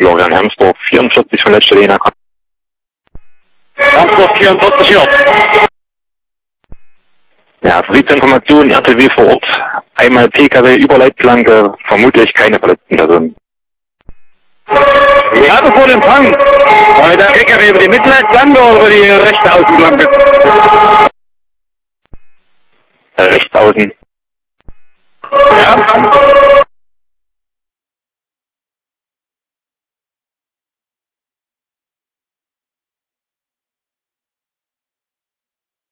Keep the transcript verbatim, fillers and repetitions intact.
Florian Hermsdorf, vierundvierzig von letzter Lena. Hermsdorf vierundvierzig, ja. Ja, Vertriebsinformation, R T W vor Ort, einmal P K W über Leitplanke, vermutlich keine verletzten Personen. Ich hatte vor dem Fang. War der P K W über die Mittelleitplanke oder über die rechte Außenplanke? Rechts außen. Ja.